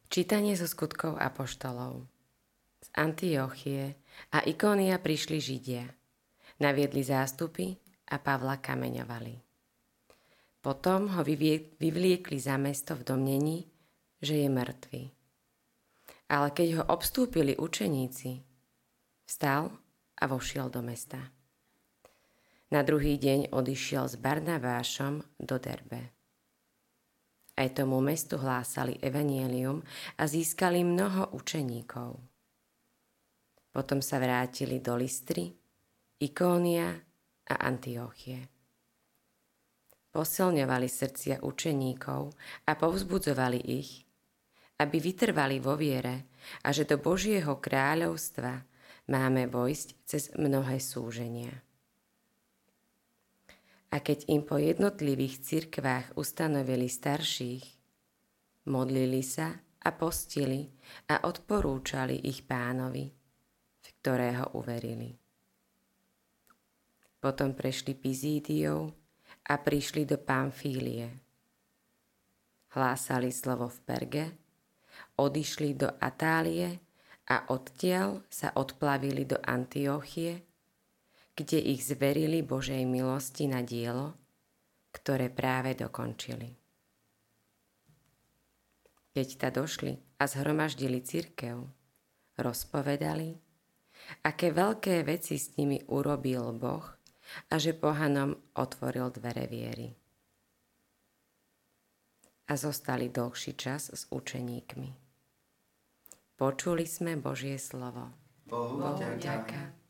Čítanie zo skutkov apoštolov. Z Antiochie a Ikónia prišli Židia. Naviedli zástupy a Pavla kameňovali. Potom ho vyvliekli za mesto v domnení, že je mŕtvy. Ale keď ho obstúpili učeníci, vstal a vošiel do mesta. Na druhý deň odišiel s Barnabášom do Derbe. Aj tomu mestu hlásali evanjelium a získali mnoho učeníkov. Potom sa vrátili do Lystry, Ikónia a Antiochie. Posilňovali srdcia učeníkov a povzbudzovali ich, aby vytrvali vo viere a že do Božieho kráľovstva máme vojsť cez mnohé súženia. A keď im po jednotlivých cirkvách ustanovili starších, modlili sa a postili a odporúčali ich Pánovi, v ktorého uverili. Potom prešli Pizídiou a prišli do Pamfílie. Hlásali slovo v Perge, odišli do Atálie a odtiaľ sa odplavili do Antiochie, kde ich zverili Božej milosti na dielo, ktoré práve dokončili. Keď ta došli a zhromaždili cirkev, rozpovedali, aké veľké veci s nimi urobil Boh a že pohanom otvoril dvere viery. A zostali dlhší čas s učeníkmi. Počuli sme Božie slovo. Bohu vďaka.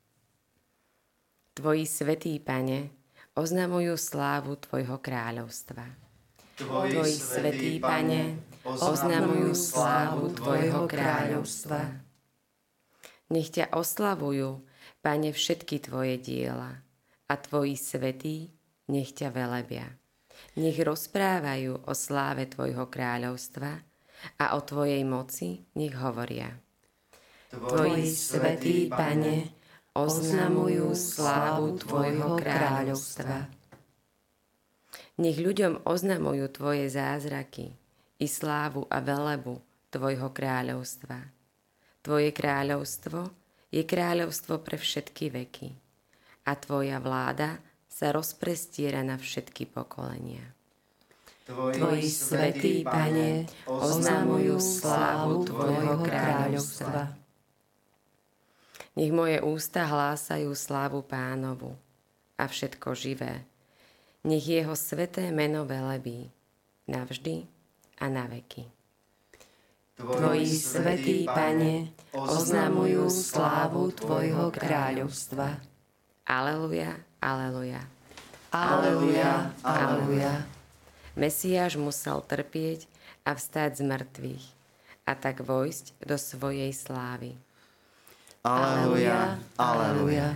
Tvoji svätí, Pane, oznamujú slávu Tvojho kráľovstva. Tvoji svätí, Pane, oznamujú slávu Tvojho kráľovstva. Nech ťa oslavujú, Pane, všetky Tvoje diela a Tvoji svätí nech ťa velebia. Nech rozprávajú o sláve Tvojho kráľovstva a o Tvojej moci nech hovoria. Tvoji svätí, Pane, oznamujú slávu Tvojho kráľovstva. Nech ľuďom oznamujú Tvoje zázraky i slávu a velebu Tvojho kráľovstva. Tvoje kráľovstvo je kráľovstvo pre všetky veky a Tvoja vláda sa rozprestiera na všetky pokolenia. Tvoji svätí, Pane, oznamujú slávu Tvojho kráľovstva. Nech moje ústa hlásajú slávu Pánovu a všetko živé. Nech jeho sväté meno velebí navždy a na veky. Tvoji svätí, Pane, oznamujú slávu Tvojho kráľovstva. Aleluja, aleluja. Aleluja, aleluja. Mesiáš musel trpieť a vstať z mŕtvych a tak vojsť do svojej slávy. Aleluja, aleluja.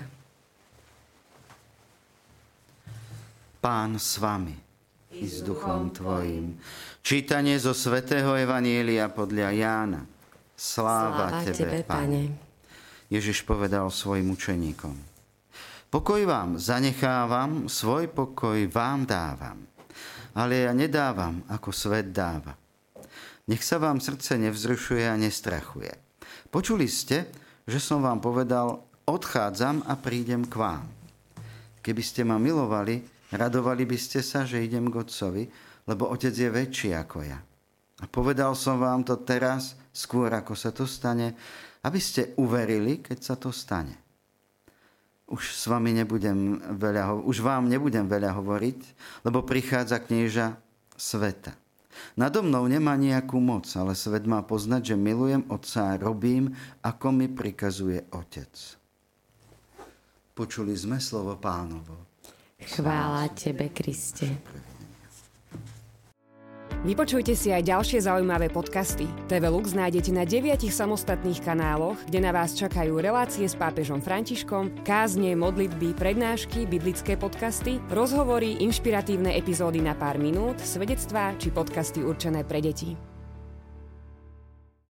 Pán s vami i s duchom tvojim. Čítanie zo svätého evanjelia podľa Jána. Sláva tebe, Pane. Ježiš povedal svojim učeníkom: Pokoj vám zanechávam, svoj pokoj vám dávam. Ale ja nedávam, ako svet dáva. Nech sa vám srdce nevzrušuje a nestrachuje. Počuli ste, že som vám povedal, odchádzam a prídem k vám. Keby ste ma milovali, radovali by ste sa, že idem k Otcovi, lebo Otec je väčší ako ja. A povedal som vám to teraz, skôr ako sa to stane, aby ste uverili, keď sa to stane. Už vám nebudem veľa hovoriť, lebo prichádza knieža sveta. Nado mnou nemá nejakú moc, ale svet má poznať, že milujem Otca a robím, ako mi prikazuje Otec. Počuli sme slovo Pánovo. Chvála Tebe, Kriste. Vypočujte si aj ďalšie zaujímavé podcasty. TV Lux nájdete na 9 samostatných kanáloch, kde na vás čakajú relácie s pápežom Františkom, kázne, modlitby, prednášky, biblické podcasty, rozhovory, inšpiratívne epizódy na pár minút, svedectvá či podcasty určené pre deti.